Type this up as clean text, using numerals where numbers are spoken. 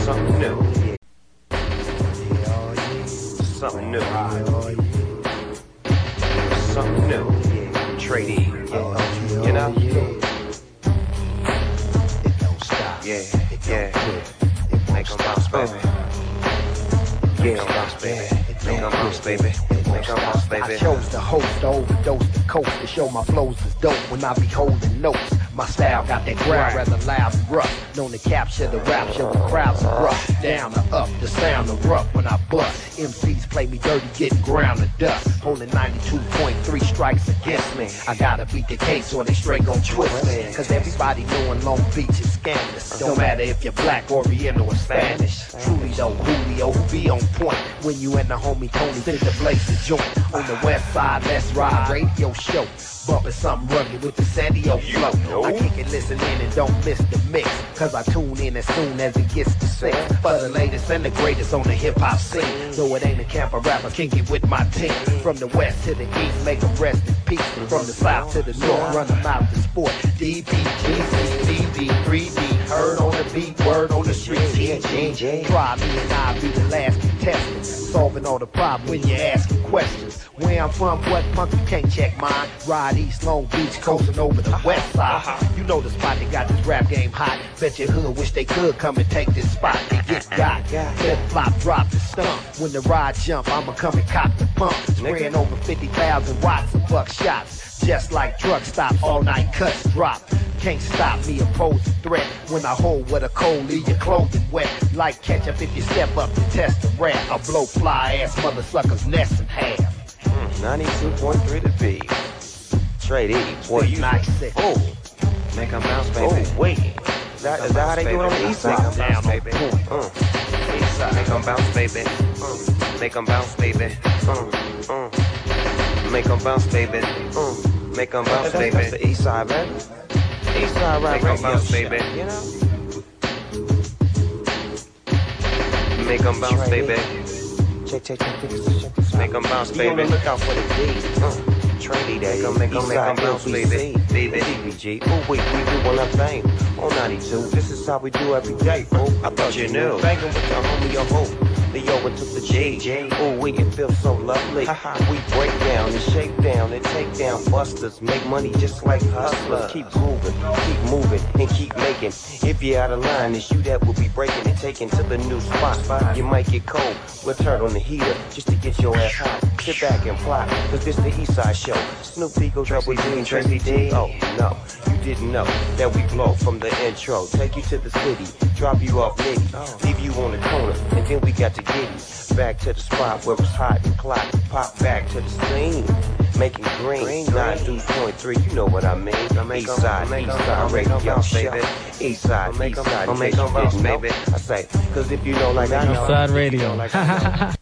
Something new. Something new. Something new. Tradie. You know? Yeah. Make 'em bounce, baby. Make 'em bounce, baby. Make 'em bounce, baby. Make 'em bounce, baby. I chose to host, to overdose the coast, to show my flows is dope when I be holding notes. My style got that growl rather loud and rough. Known to capture the rapture when crowds are rough. Down or up, the sound of rough when I bust. MCs play me dirty, getting ground to dust. Holding 92.3 strikes against me. I gotta beat the case or they straight gon' twist me. Cause everybody knowing Long Beach is scandalous. Don't matter if you're black, Oriental, or Spanish. Truly though, Julio be on point. When you and the homie Tony fit the blaze the joint. On the west side, let's ride radio show. Bumping something rugged with the Sandio flow. I kick it, listen in and don't miss the mix. Cause I tune in as soon as it gets to 6. For the latest and the greatest on the hip hop scene. Though it ain't a camp of rapper, kick it with my team. From the west to the east, make them rest in peace. From the south to the north, run them out the sport. DPGC, 3D, heard on the beat, word on the streets. Try me and I'll be the last contestant. Solving all the problems when you're asking questions. Where I'm from, what punk you can't check mine. Ride East Long Beach, coasting over the west side. You know the spot that got this rap game hot. Bet your hood wish they could come and take this spot. They get got. Flip flop, drop the stump. When the ride jump, I'ma come and cop the pump. Spraying over 50,000 watts of buck shots. Just like truck stops, all night cuts drop. Can't stop me, a pose a threat. When I hold with a cold, leave your clothing wet. Like ketchup if you step up to test the rap. I blow fly ass mother suckers nest in half. 92.3 to be. Tradie, boy, you nice. Oh, make 'em bounce, baby. Oh, wait. Is that how they do it on the east side? Make 'em bounce, baby. East side. Make 'em bounce, baby. Make 'em bounce, baby. Make 'em bounce, baby. Make 'em bounce, baby. That's the east side, man. East side, right? Make 'em bounce, baby. You know? Make 'em bounce, baby. Check. Make 'em bounce, You on the baby. lookout for the D. Tradie that Make 'em bounce, baby. Baby. DBG. Oh, we do one of thing on 92. This is how we do every day. Oh, I thought you knew. Banging with your homie, your hoe. Leo took the G. Oh, we it feels so lovely. We break down and shake down and take down busters. Make money just like hustlers. Keep grooving, keep moving, and keep making. If you're out of line, it's you that will be breaking and taking to the new spot. You might get cold. We'll turn on the heater just to get your ass hot. Sit back and plot, cause this the East Side Show. Snoop Eagle, Double D, and Tracy D. Oh, no, you didn't know that we blow from the intro. Take you to the city, drop you off Nitty, leave you on the corner, and then we got to get you back to the spot where it's hot and clock. Pop back to the scene, making green. 92.3, you know what I mean. East Side radio show. East Side, in case you didn't know. I say, cause if you know like I know, East Side Radio.